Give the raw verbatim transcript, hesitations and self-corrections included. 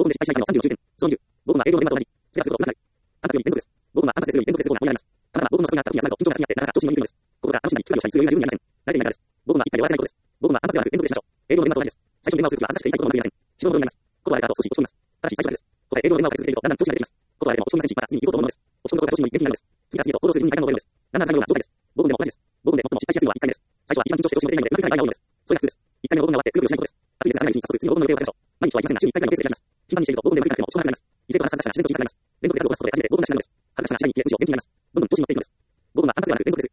で失敗しないためのさんじゅうの注意点。そのにじゅう。ごふんは営業の現場と同じ。それがすることをなくなる。単発より連続です。ごふんは単発するより連続ですごふんは思いられます。ただ、ごふんの外にあった時には最後、緊張が先にあって、なかなか調子に乗りにくいのです。ここから楽しみに、通用したり、通用になるようにありません。慣れていないからです。ごふんはいっかいで終わらせないことです。ごふんは単発ではなく連続でしましょう。営業の現場と同じです。最初に電話をするときは話していたいこともまとめません。仕事のことになります。ことはあれた後少し落ち込みます。ただし最初だけです。ここで営業の電話をかけ続けるとだんだん調子が出てきます。ことはあれでも落ち込みませんし、また次に行こうと思うのです。落ち込むことが調子に乗り元気になるのです。次から次へと行動する順に階段を上るのです。だんだんだんだんような状態です。ごふんでも同じです。ごふんで最も失敗しやすいのは一回目です。最初は一番緊張して調子に乗っていないので、うまくいかない場合が多いのです。それが普通です。一回目のごふんが終わってくるくるしないことです。暑いですが長いうちに早速次のごふんの予定を立てましょう。毎日はいけませんが週にいっかいぐらいのペースでやります。頻繁にしているとごふんで無理がなくても落ち込まなくなります。異性と話す恥ずかしさが自然と小さくなります。連続で数をこなすことで初めてごふんが近くなるのです。恥ずかしさがないに消えて調子元気になります。どんどん調子に乗っていくのです。ごふんは単発ではなく連続です